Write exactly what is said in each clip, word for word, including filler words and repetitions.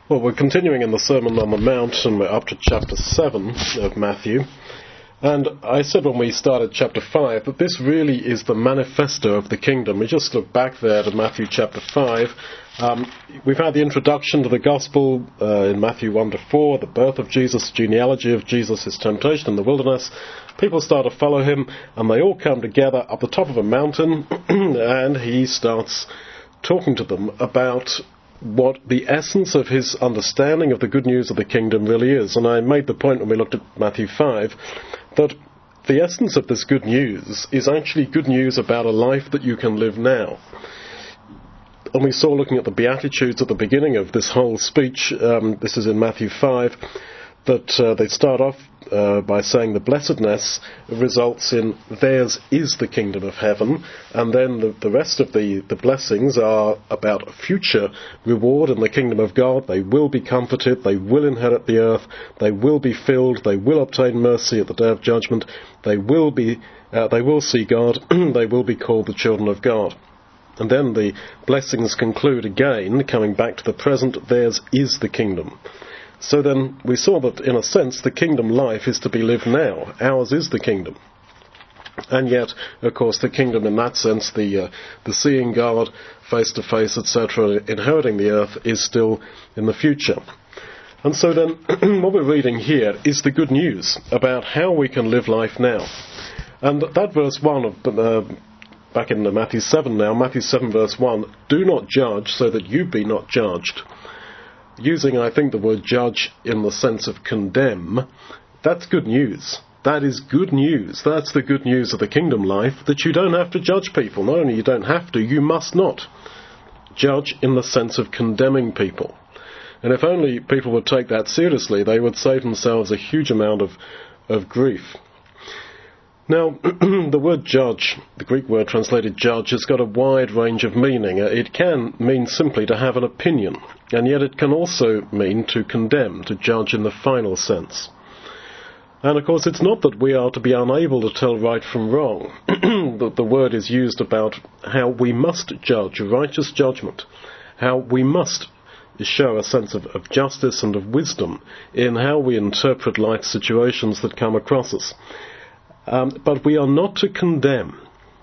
Well, we're continuing in the Sermon on the Mount, and we're up to chapter seven of Matthew. And I said when we started chapter five that this really is the manifesto of the kingdom. We just look back there to Matthew chapter five. Um, we've had the introduction to the gospel uh, in Matthew one to four, the birth of Jesus, genealogy of Jesus, his temptation in the wilderness. People start to follow him, and they all come together up the top of a mountain, and he starts talking to them about what the essence of his understanding of the good news of the kingdom really is. And I made the point when we looked at Matthew five that the essence of this good news is actually good news about a life that you can live now. And we saw, looking at the Beatitudes at the beginning of this whole speech, um, this is in Matthew five, that uh, they start off uh, by saying the blessedness results in theirs is the kingdom of heaven, and then the, the rest of the, the blessings are about a future reward in the kingdom of God. They will be comforted, they will inherit the earth, they will be filled, they will obtain mercy at the day of judgment, they will be, uh, they will see God, they will be called the children of God. And then the blessings conclude again, coming back to the present, theirs is the kingdom. So then we saw that, in a sense, the kingdom life is to be lived now. Ours is the kingdom. And yet, of course, the kingdom in that sense, the uh, the seeing God face to face, et cetera, inheriting the earth, is still in the future. And so then, what we're reading here is the good news about how we can live life now. And that verse one of uh, back in Matthew seven now, Matthew seven verse one, do not judge so that you be not judged. Using, I think, the word judge in the sense of condemn, that's good news. That is good news. That's the good news of the kingdom life, that you don't have to judge people. Not only you don't have to, you must not judge in the sense of condemning people. And if only people would take that seriously, they would save themselves a huge amount of, of grief. Now, the word judge, the Greek word translated judge, has got a wide range of meaning. It can mean simply to have an opinion, and yet it can also mean to condemn, to judge in the final sense. And of course, it's not that we are to be unable to tell right from wrong. the, the word is used about how we must judge, righteous judgment, how we must show a sense of, of justice and of wisdom in how we interpret life situations that come across us. Um, but we are not to condemn,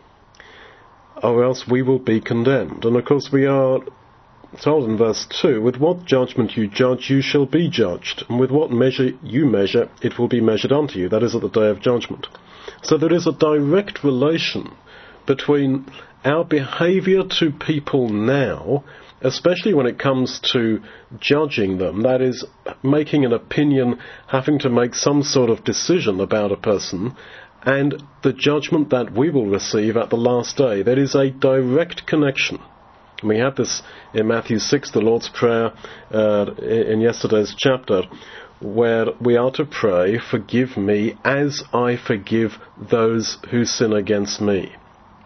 or else we will be condemned. And of course we are told in verse two, with what judgment you judge, you shall be judged, and with what measure you measure, it will be measured unto you. That is at the day of judgment. So there is a direct relation between our behaviour to people now, especially when it comes to judging them, that is, making an opinion, having to make some sort of decision about a person, and the judgment that we will receive at the last day. There is a direct connection. And we had this in Matthew six, the Lord's Prayer, uh, in yesterday's chapter, where we are to pray, forgive me as I forgive those who sin against me.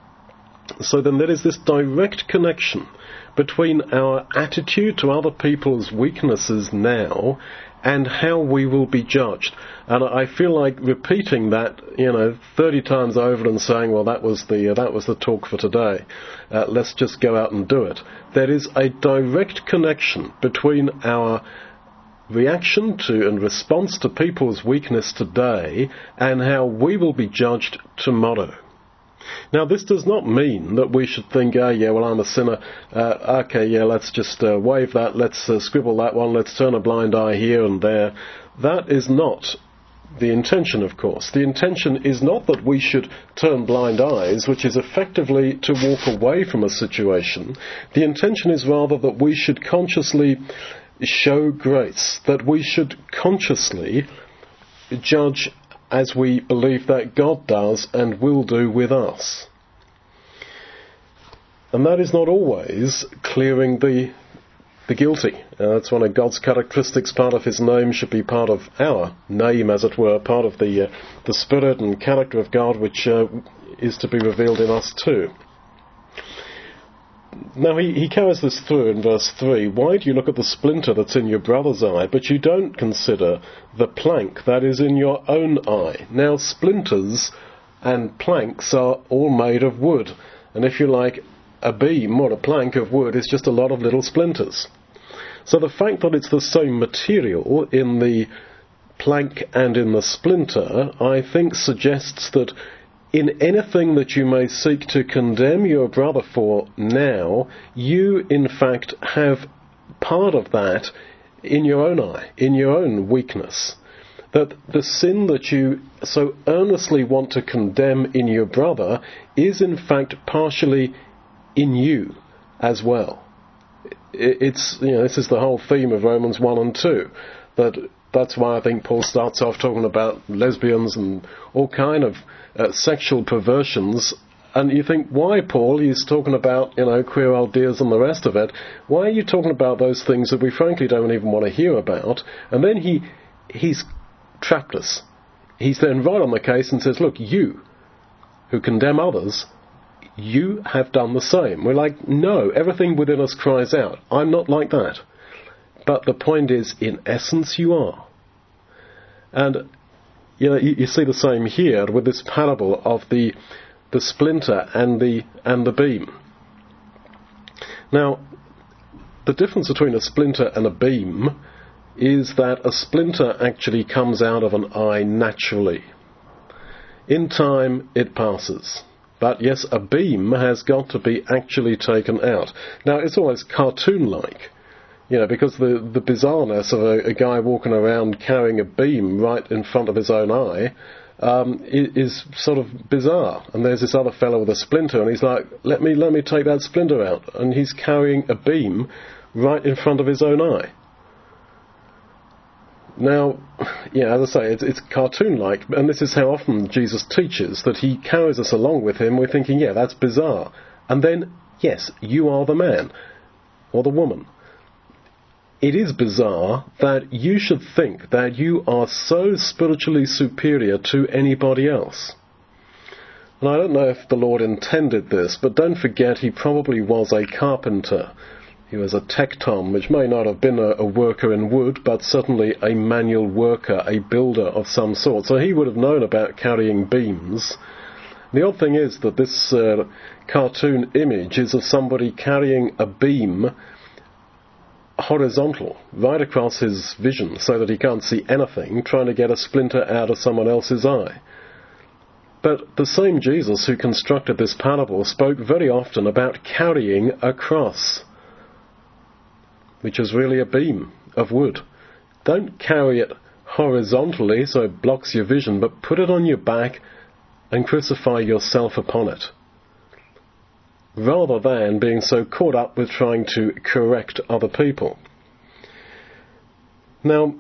So then there is this direct connection between our attitude to other people's weaknesses now and how we will be judged. And I feel like repeating that, you know, thirty times over and saying, well, that was the uh, that was the talk for today. Uh, let's just go out and do it. There is a direct connection between our reaction to and response to people's weakness today and how we will be judged tomorrow. Now, this does not mean that we should think, oh, yeah, well, I'm a sinner. Uh, okay, yeah, let's just uh, wave that, let's uh, scribble that one, let's turn a blind eye here and there. That is not the intention, of course. The intention is not that we should turn blind eyes, which is effectively to walk away from a situation. The intention is rather that we should consciously show grace, that we should consciously judge as we believe that God does and will do with us. And that is not always clearing the the guilty. Uh, that's one of God's characteristics. Part of his name should be part of our name, as it were, part of the uh, the spirit and character of God, which uh, is to be revealed in us too. Now, he, he carries this through in verse three. Why do you look at the splinter that's in your brother's eye, but you don't consider the plank that is in your own eye? Now, splinters and planks are all made of wood. And if you like, a beam or a plank of wood is just a lot of little splinters. So the fact that it's the same material in the plank and in the splinter, I think suggests that in anything that you may seek to condemn your brother for now, you in fact have part of that in your own eye, in your own weakness. That the sin that you so earnestly want to condemn in your brother is in fact partially in you as well. It's, you know, this is the whole theme of Romans one and two. That that's why I think Paul starts off talking about lesbians and all kind of uh, sexual perversions. And you think, why, Paul? He's talking about, you know, queer ideas and the rest of it. Why are you talking about those things that we frankly don't even want to hear about? And then he he's trapped us. He's then right on the case and says, look, you who condemn others, you have done the same. We're like, no, everything within us cries out. I'm not like that. But the point is, in essence, you are. And, you know, you, you see the same here with this parable of the the splinter and the and the beam. Now, the difference between a splinter and a beam is that a splinter actually comes out of an eye naturally. In time, it passes. But yes, a beam has got to be actually taken out. Now, it's almost cartoon-like, you know, because the, the bizarreness of a, a guy walking around carrying a beam right in front of his own eye um, is, is sort of bizarre. And there's this other fellow with a splinter, and he's like, let me, let me take that splinter out. And he's carrying a beam right in front of his own eye. Now, yeah, as I say, it's, it's cartoon-like, and this is how often Jesus teaches, that he carries us along with him. We're thinking, yeah, that's bizarre. And then, yes, you are the man, or the woman. It is bizarre that you should think that you are so spiritually superior to anybody else. And I don't know if the Lord intended this, but don't forget he probably was a carpenter. He was a tekton, which may not have been a, a worker in wood, but certainly a manual worker, a builder of some sort. So he would have known about carrying beams. The odd thing is that this uh, cartoon image is of somebody carrying a beam horizontal, right across his vision, so that he can't see anything, trying to get a splinter out of someone else's eye. But the same Jesus who constructed this parable spoke very often about carrying a cross, which is really a beam of wood. Don't carry it horizontally so it blocks your vision, but put it on your back and crucify yourself upon it, rather than being so caught up with trying to correct other people. Now,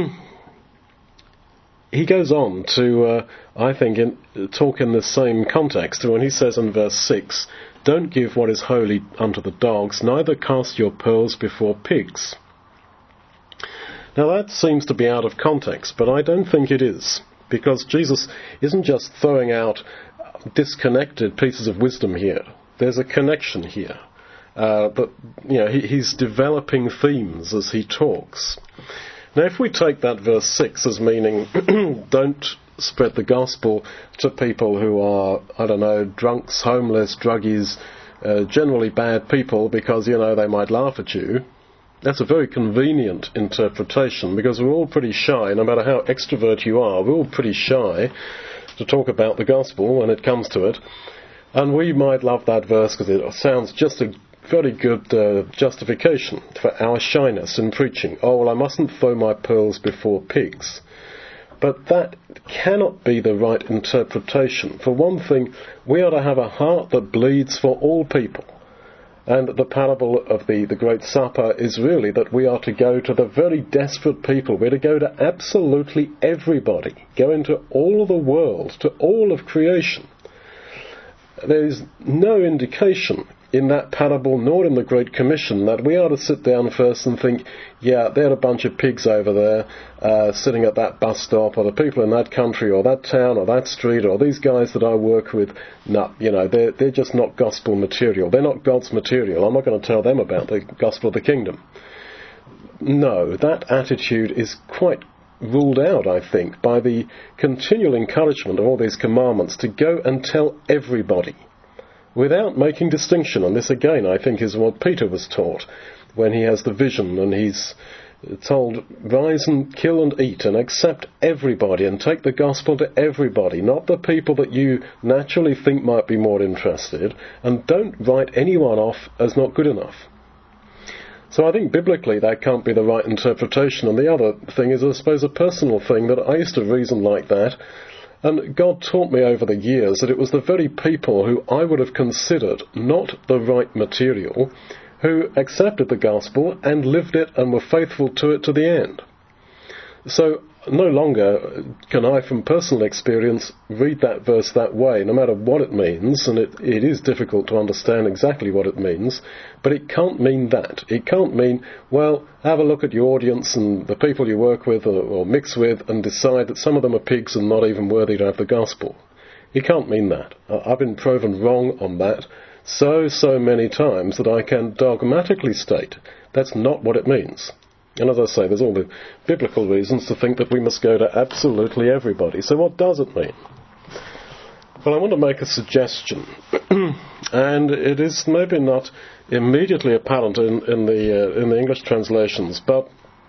he goes on to, uh, I think, in, talk in the same context when he says in verse six, don't give what is holy unto the dogs, neither cast your pearls before pigs. Now that seems to be out of context, but I don't think it is, because Jesus isn't just throwing out disconnected pieces of wisdom here. There's a connection here. Uh, but, you know, he, he's developing themes as he talks. Now, if we take that verse six as meaning, don't spread the gospel to people who are, I don't know, drunks, homeless, druggies, uh, generally bad people, because, you know, they might laugh at you. That's a very convenient interpretation, because we're all pretty shy, no matter how extrovert you are, we're all pretty shy to talk about the gospel when it comes to it. And we might love that verse because it sounds just a very good uh, justification for our shyness in preaching. Oh, well, I mustn't throw my pearls before pigs. But that cannot be the right interpretation. For one thing, we ought to have a heart that bleeds for all people. And the parable of the, the Great Supper is really that we are to go to the very desperate people. We're to go to absolutely everybody. Go into all the world, to all of creation. There is no indication in that parable, nor in the Great Commission, that we ought to sit down first and think, yeah, there are a bunch of pigs over there uh, sitting at that bus stop, or the people in that country, or that town, or that street, or these guys that I work with. No, you know, they're, they're just not gospel material. They're not God's material. I'm not going to tell them about the gospel of the kingdom. No, that attitude is quite ruled out, I think, by the continual encouragement of all these commandments to go and tell everybody, without making distinction. And this again, I think, is what Peter was taught. when he has the vision and he's told, rise and kill and eat and accept everybody and take the gospel to everybody, not the people that you naturally think might be more interested, and don't write anyone off as not good enough. So I think biblically that can't be the right interpretation. And the other thing is, I suppose, a personal thing, that I used to reason like that, and God taught me over the years that it was the very people who I would have considered not the right material who accepted the gospel and lived it and were faithful to it to the end. So no longer can I, from personal experience, read that verse that way, no matter what it means, and it, it is difficult to understand exactly what it means, but it can't mean that. It can't mean, well, have a look at your audience and the people you work with or, or mix with and decide that some of them are pigs and not even worthy to have the gospel. It can't mean that. I've been proven wrong on that so, so many times that I can dogmatically state that's not what it means. And as I say, there's all the biblical reasons to think that we must go to absolutely everybody. So what does it mean? Well, I want to make a suggestion, and it is maybe not immediately apparent in, in the uh, in the English translations, but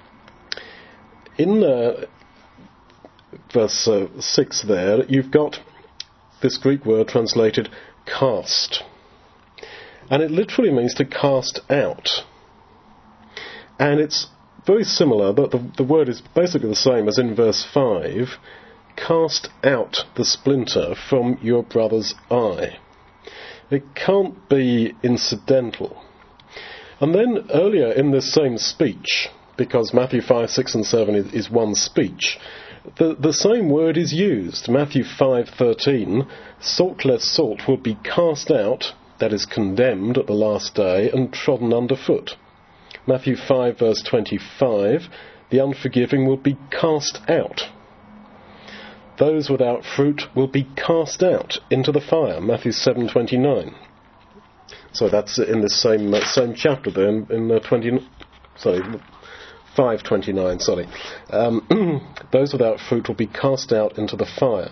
in uh, verse uh, six there, you've got this Greek word translated cast, and it literally means to cast out, and it's very similar, but the, the word is basically the same as in verse five, cast out the splinter from your brother's eye. It can't be incidental. And then earlier in this same speech, because Matthew five, six and seven is, is one speech, the, the same word is used. Matthew five thirteen, saltless salt will be cast out, that is condemned at the last day, and trodden underfoot. Matthew five verse twenty-five, the unforgiving will be cast out. Those without fruit will be cast out into the fire. Matthew seven twenty-nine. So that's in the same uh, same chapter there, in, in uh, twenty, sorry, five twenty-nine. Sorry, um, those without fruit will be cast out into the fire.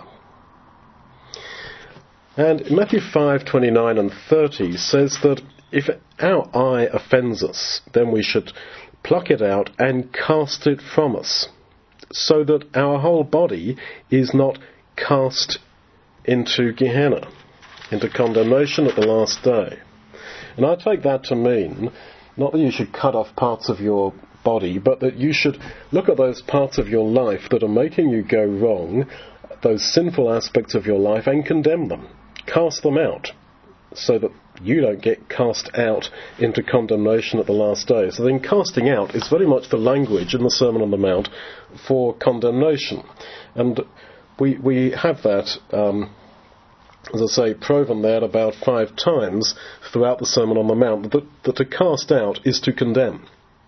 And Matthew five twenty-nine and thirty says that if our eye offends us, then we should pluck it out and cast it from us, so that our whole body is not cast into Gehenna, into condemnation at the last day. And I take that to mean, not that you should cut off parts of your body, but that you should look at those parts of your life that are making you go wrong, those sinful aspects of your life, and condemn them. Cast them out, so that you don't get cast out into condemnation at the last day. So then casting out is very much the language in the Sermon on the Mount for condemnation. And we we have that, um, as I say, proven there about five times throughout the Sermon on the Mount, that, that to cast out is to condemn.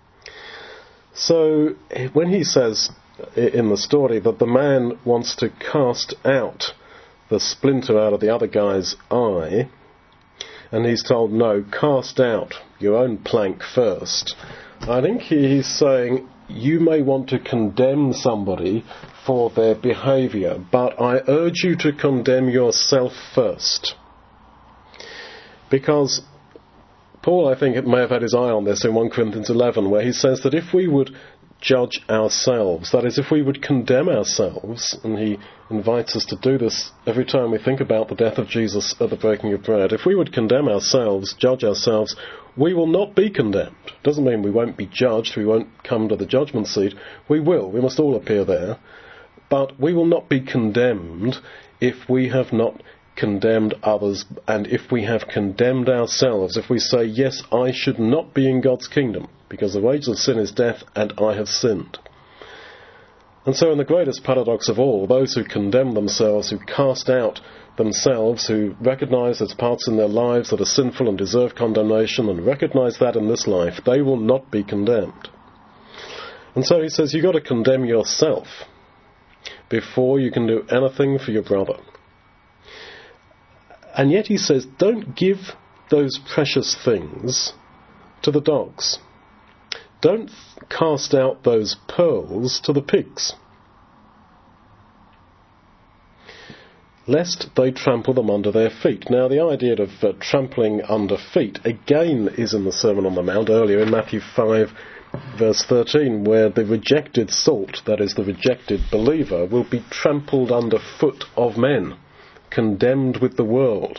So when he says in the story that the man wants to cast out the splinter out of the other guy's eye, and he's told, no, cast out your own plank first, I think he's saying, you may want to condemn somebody for their behaviour, but I urge you to condemn yourself first. Because Paul, I think, may have had his eye on this in First Corinthians eleven, where he says that if we would judge ourselves, that is, if we would condemn ourselves, and he invites us to do this every time we think about the death of Jesus at the breaking of bread, if we would condemn ourselves, judge ourselves, we will not be condemned. Doesn't mean we won't be judged, we won't come to the judgment seat. We will, we must all appear there. But we will not be condemned if we have not condemned others, and if we have condemned ourselves, if we say, yes, I should not be in God's kingdom, because the wages of sin is death, and I have sinned. And so in the greatest paradox of all, those who condemn themselves, who cast out themselves, who recognise there's parts in their lives that are sinful and deserve condemnation, and recognise that in this life, they will not be condemned. And so he says, you've got to condemn yourself before you can do anything for your brother. And yet he says, don't give those precious things to the dogs. Don't cast out those pearls to the pigs. lest they trample them under their feet. Now, the idea of uh, trampling under feet, again, is in the Sermon on the Mount earlier in Matthew five, verse thirteen, where the rejected salt, that is, the rejected believer, will be trampled under foot of men, condemned with the world.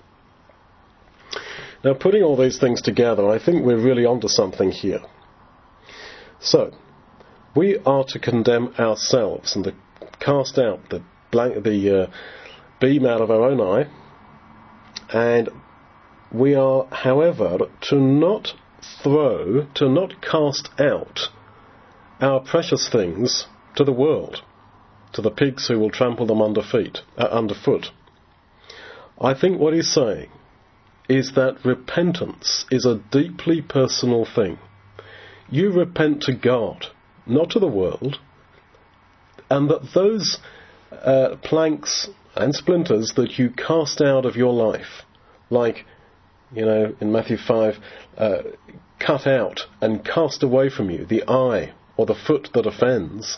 Now, putting all these things together, I think we're really onto something here. So, we are to condemn ourselves and to cast out the blank, the uh, beam out of our own eye, and we are, however, to not throw, to not cast out our precious things to the world, to the pigs who will trample them under feet, uh, underfoot. I think what he's saying is that repentance is a deeply personal thing. You repent to God, not to the world, and that those uh, planks and splinters that you cast out of your life, like, you know, in Matthew five, uh, cut out and cast away from you the eye or the foot that offends,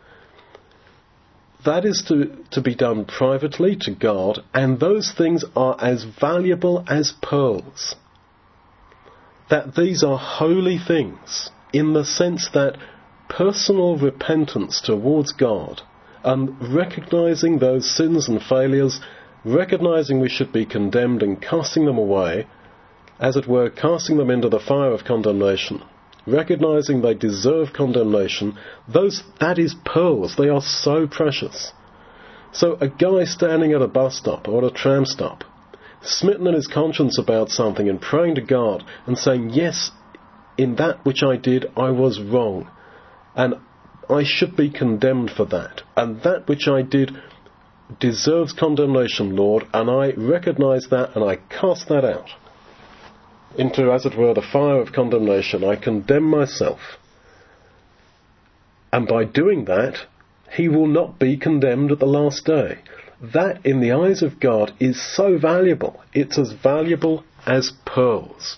that is to, to be done privately to God, and those things are as valuable as pearls. That these are holy things, in the sense that personal repentance towards God, and recognising those sins and failures, recognising we should be condemned and casting them away, as it were, casting them into the fire of condemnation, recognising they deserve condemnation, those, that is pearls. They are so precious. So a guy standing at a bus stop or at a tram stop, smitten in his conscience about something and praying to God and saying, yes, in that which I did, I was wrong, and I should be condemned for that, and that which I did deserves condemnation, Lord, and I recognise that, and I cast that out into, as it were, the fire of condemnation. I condemn myself. And by doing that, he will not be condemned at the last day. That, in the eyes of God, is so valuable. It's as valuable as pearls.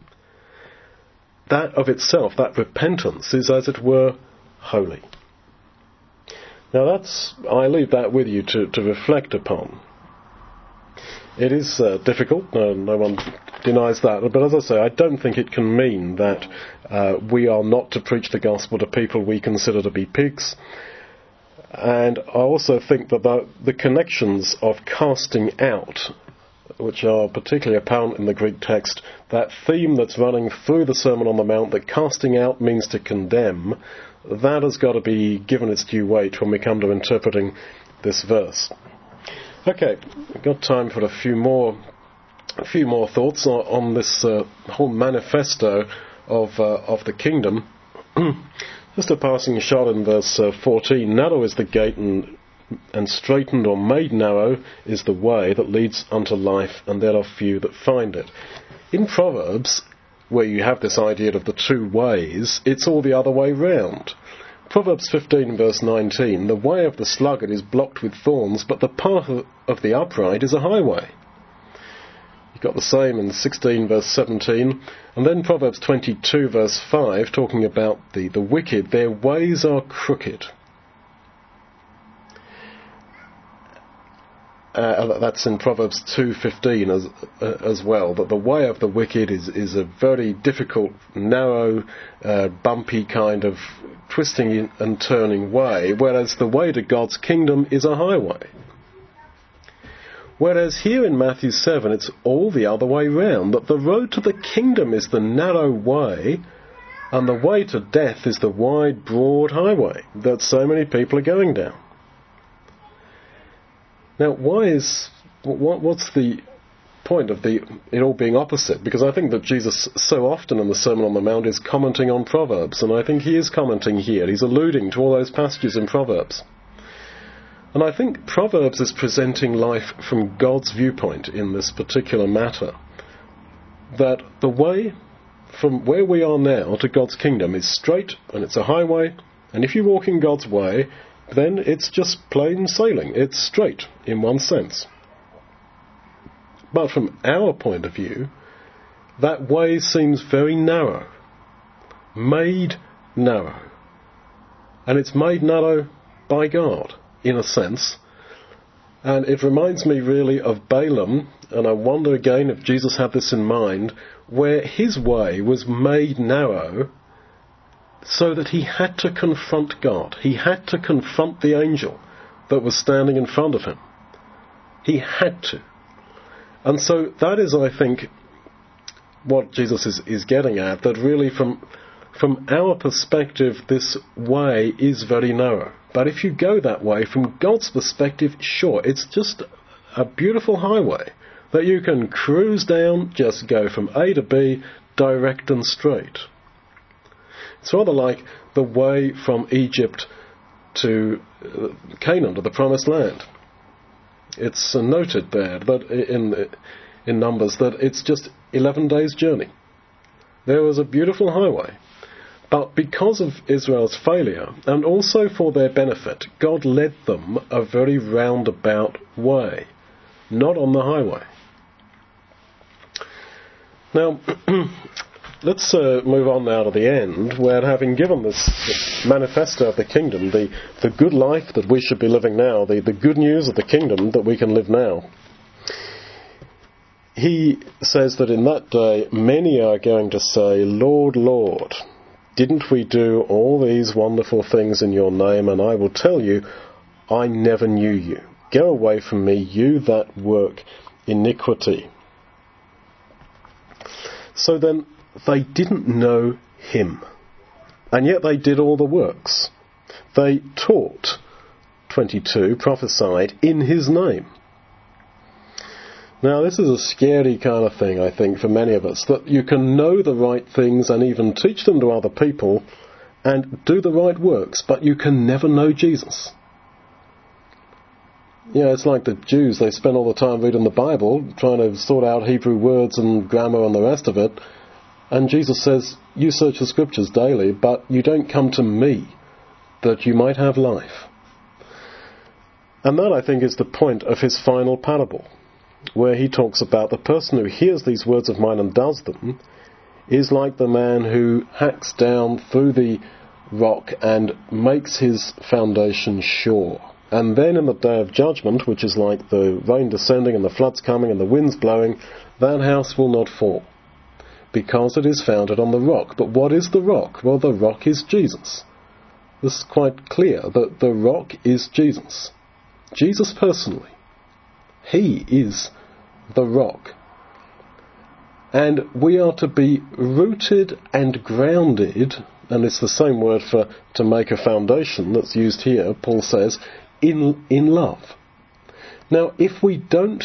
That of itself, that repentance, is, as it were, holy. Now that's, I leave that with you to, to reflect upon. It is uh, difficult, no, no one denies that, but as I say, I don't think it can mean that uh, we are not to preach the gospel to people we consider to be pigs. And I also think that the, the connections of casting out, which are particularly apparent in the Greek text, that theme that's running through the Sermon on the Mount, that casting out means to condemn, that has got to be given its due weight when we come to interpreting this verse. Okay, we've got time for a few more, a few more thoughts on, on this uh, whole manifesto of uh, of the kingdom. Just a passing shot in verse uh, fourteen. Narrow is the gate, and and straitened or made narrow is the way that leads unto life, and there are few that find it. In Proverbs, where you have this idea of the two ways, it's all the other way round. Proverbs fifteen verse nineteen, the way of the sluggard is blocked with thorns, but the path of the upright is a highway. You've got the same in sixteen verse seventeen, and then Proverbs twenty-two verse five, talking about the, the wicked, their ways are crooked. Uh, that's in Proverbs two fifteen as uh, as well, that the way of the wicked is, is a very difficult, narrow, uh, bumpy kind of twisting and turning way, whereas the way to God's kingdom is a highway. Whereas here in Matthew seven, it's all the other way round, that the road to the kingdom is the narrow way, and the way to death is the wide, broad highway that so many people are going down. Now, why is, what, what's the point of the it all being opposite? Because I think that Jesus so often in the Sermon on the Mount is commenting on Proverbs, and I think he is commenting here. He's alluding to all those passages in Proverbs. And I think Proverbs is presenting life from God's viewpoint in this particular matter. That the way from where we are now to God's kingdom is straight, and it's a highway, and if you walk in God's way, then it's just plain sailing. It's straight, in one sense. But from our point of view, that way seems very narrow. Made narrow. And it's made narrow by God, in a sense. And it reminds me really of Balaam, and I wonder again if Jesus had this in mind, where his way was made narrow so that he had to confront God. He had to confront the angel that was standing in front of him. He had to. And so that is, I think, what Jesus is, is getting at, that really from, from our perspective, this way is very narrow. But if you go that way, from God's perspective, sure, it's just a beautiful highway that you can cruise down, just go from A to B, direct and straight. It's rather like the way from Egypt to Canaan, to the Promised Land. It's noted there that in in Numbers that it's just eleven days' journey. There was a beautiful highway. But because of Israel's failure, and also for their benefit, God led them a very roundabout way, not on the highway. Now, let's uh, move on now to the end, where having given this, this manifesto of the kingdom, the, the good life that we should be living now, the, the good news of the kingdom that we can live now, he says that in that day many are going to say, Lord, Lord, didn't we do all these wonderful things in your name? And I will tell you, I never knew you. Go away from me, you that work iniquity. So then, they didn't know him. And yet they did all the works. They taught, twenty-two, prophesied in his name. Now, this is a scary kind of thing, I think, for many of us, that you can know the right things and even teach them to other people and do the right works, but you can never know Jesus. You know, it's like the Jews, they spend all the time reading the Bible, trying to sort out Hebrew words and grammar and the rest of it, and Jesus says, you search the Scriptures daily, but you don't come to me, that you might have life. And that, I think, is the point of his final parable, where he talks about the person who hears these words of mine and does them is like the man who hacks down through the rock and makes his foundation sure. And then in the day of judgment, which is like the rain descending and the floods coming and the winds blowing, that house will not fall, because it is founded on the rock. But what is the rock? Well, the rock is Jesus. This is quite clear, that the rock is Jesus. Jesus personally. He is the rock. And we are to be rooted and grounded, and it's the same word for to make a foundation that's used here, Paul says, in, in love. Now, if we don't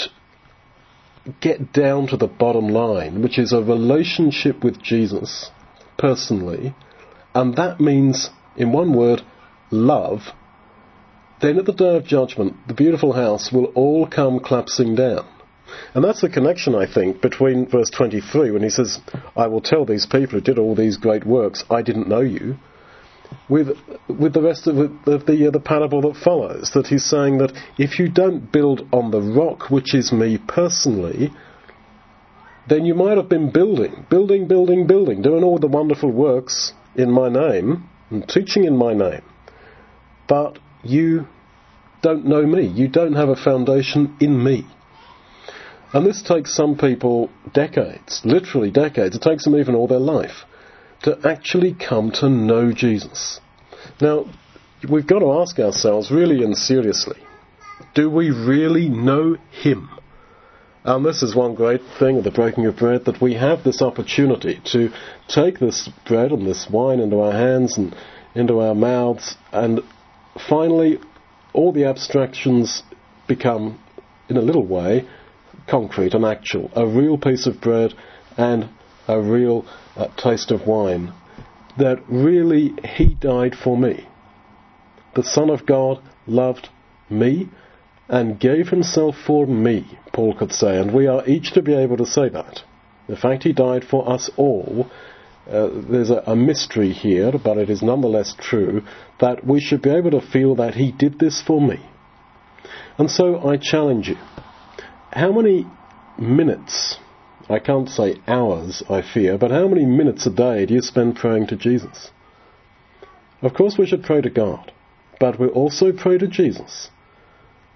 get down to the bottom line, which is a relationship with Jesus personally, and that means, in one word, love, then at the day of judgment, the beautiful house will all come collapsing down. And that's the connection, I think, between verse twenty-three, when he says, I will tell these people who did all these great works, I didn't know you, with with the rest of the, of the, uh, the parable that follows, that he's saying that if you don't build on the rock, which is me personally, then you might have been building, building, building, building, doing all the wonderful works in my name, and teaching in my name, but you don't know me. You don't have a foundation in me. And this takes some people decades, literally decades. It takes them even all their life to actually come to know Jesus. Now, we've got to ask ourselves really and seriously, do we really know him? And this is one great thing of the breaking of bread, that we have this opportunity to take this bread and this wine into our hands and into our mouths, and finally, all the abstractions become, in a little way, concrete and actual. A real piece of bread and a real uh, taste of wine. That really he died for me. The Son of God loved me and gave himself for me, Paul could say. And we are each to be able to say that. The fact he died for us all, Uh, there's a, a mystery here, but it is nonetheless true, that we should be able to feel that he did this for me. And so I challenge you, how many minutes, I can't say hours, I fear, but how many minutes a day do you spend praying to Jesus? Of course we should pray to God, but we also pray to Jesus.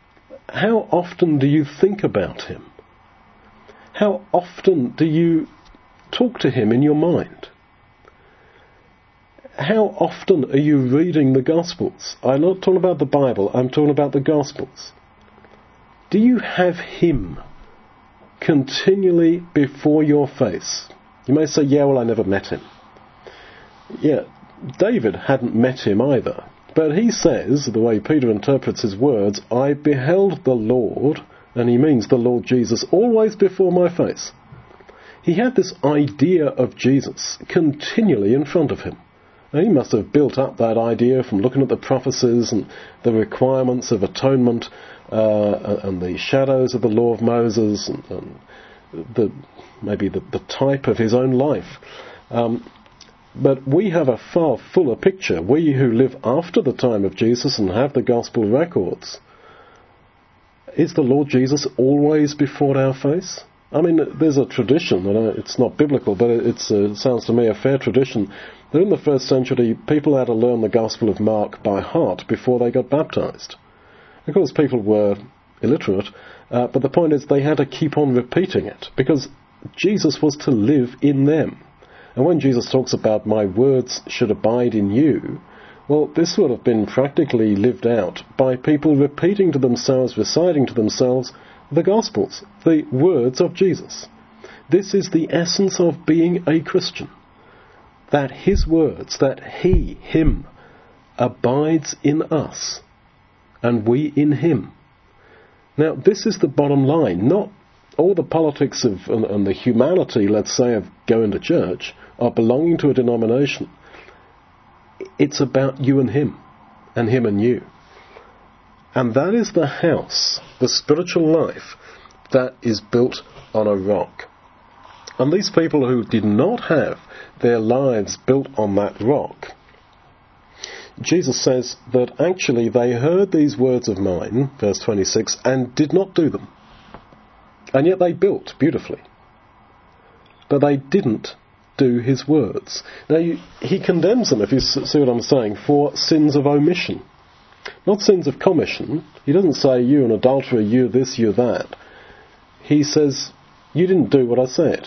how often do you think about him? How often do you talk to him in your mind? How often are you reading the Gospels? I'm not talking about the Bible, I'm talking about the Gospels. Do you have him continually before your face? You may say, yeah, well, I never met him. Yeah, David hadn't met him either. But he says, the way Peter interprets his words, I beheld the Lord, and he means the Lord Jesus, always before my face. He had this idea of Jesus continually in front of him. And he must have built up that idea from looking at the prophecies and the requirements of atonement uh, and the shadows of the law of Moses and, and the maybe the, the type of his own life. Um, but we have a far fuller picture. We who live after the time of Jesus and have the gospel records. Is the Lord Jesus always before our face? I mean, there's a tradition, and it's not biblical, but it it's, uh, sounds to me a fair tradition, that in the first century people had to learn the Gospel of Mark by heart before they got baptized. Of course, people were illiterate, uh, but the point is they had to keep on repeating it, because Jesus was to live in them. And when Jesus talks about, my words should abide in you, well, this would have been practically lived out by people repeating to themselves, reciting to themselves, the Gospels, the words of Jesus. This is the essence of being a Christian. That his words, that he, him, abides in us, and we in him. Now, this is the bottom line. Not all the politics of and, and the humanity, let's say, of going to church, or belonging to a denomination. It's about you and him, and him and you. And that is the house, the spiritual life, that is built on a rock. And these people who did not have their lives built on that rock, Jesus says that actually they heard these words of mine, verse twenty-six, and did not do them. And yet they built beautifully. But they didn't do his words. Now, you, he condemns them, if you see what I'm saying, for sins of omission. Not sins of commission. He doesn't say, you an adulterer, you this, you that. He says, you didn't do what I said.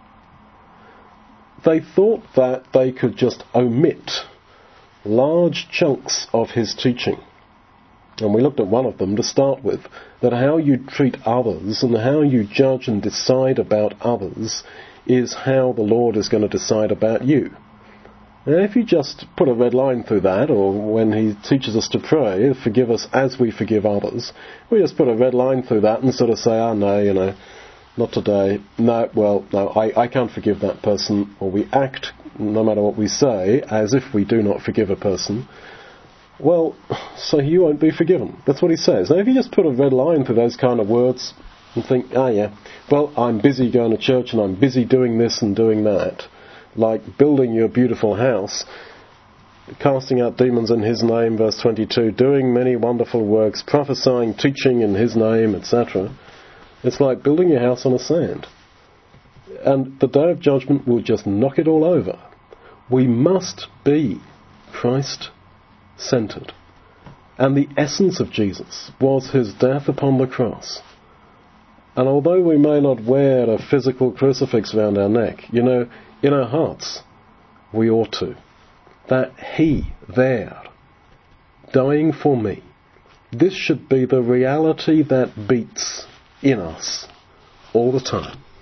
They thought that they could just omit large chunks of his teaching. And we looked at one of them to start with, that how you treat others and how you judge and decide about others is how the Lord is going to decide about you. Now, if you just put a red line through that, or when he teaches us to pray, forgive us as we forgive others, we just put a red line through that and sort of say, oh no, you know, not today. No, well, no, I, I can't forgive that person. Or we act, no matter what we say, as if we do not forgive a person. Well, so you won't be forgiven. That's what he says. Now, if you just put a red line through those kind of words and think, ah, yeah, well, I'm busy going to church and I'm busy doing this and doing that, like building your beautiful house, casting out demons in his name, verse twenty-two, doing many wonderful works, prophesying, teaching in his name, et cetera. It's like building your house on a sand. And the day of judgment will just knock it all over. We must be Christ-centered. And the essence of Jesus was his death upon the cross. And although we may not wear a physical crucifix around our neck, you know, in our hearts, we ought to. That he there, dying for me, this should be the reality that beats in us all the time.